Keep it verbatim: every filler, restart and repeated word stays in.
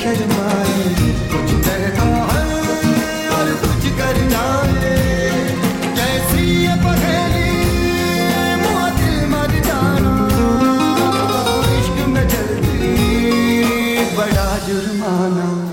शर्माए, कुछ कहना है और कुछ करना है, कैसी ये पहेली मुआ दिल मर जाना, इश्क में जल्दी बड़ा जुर्माना।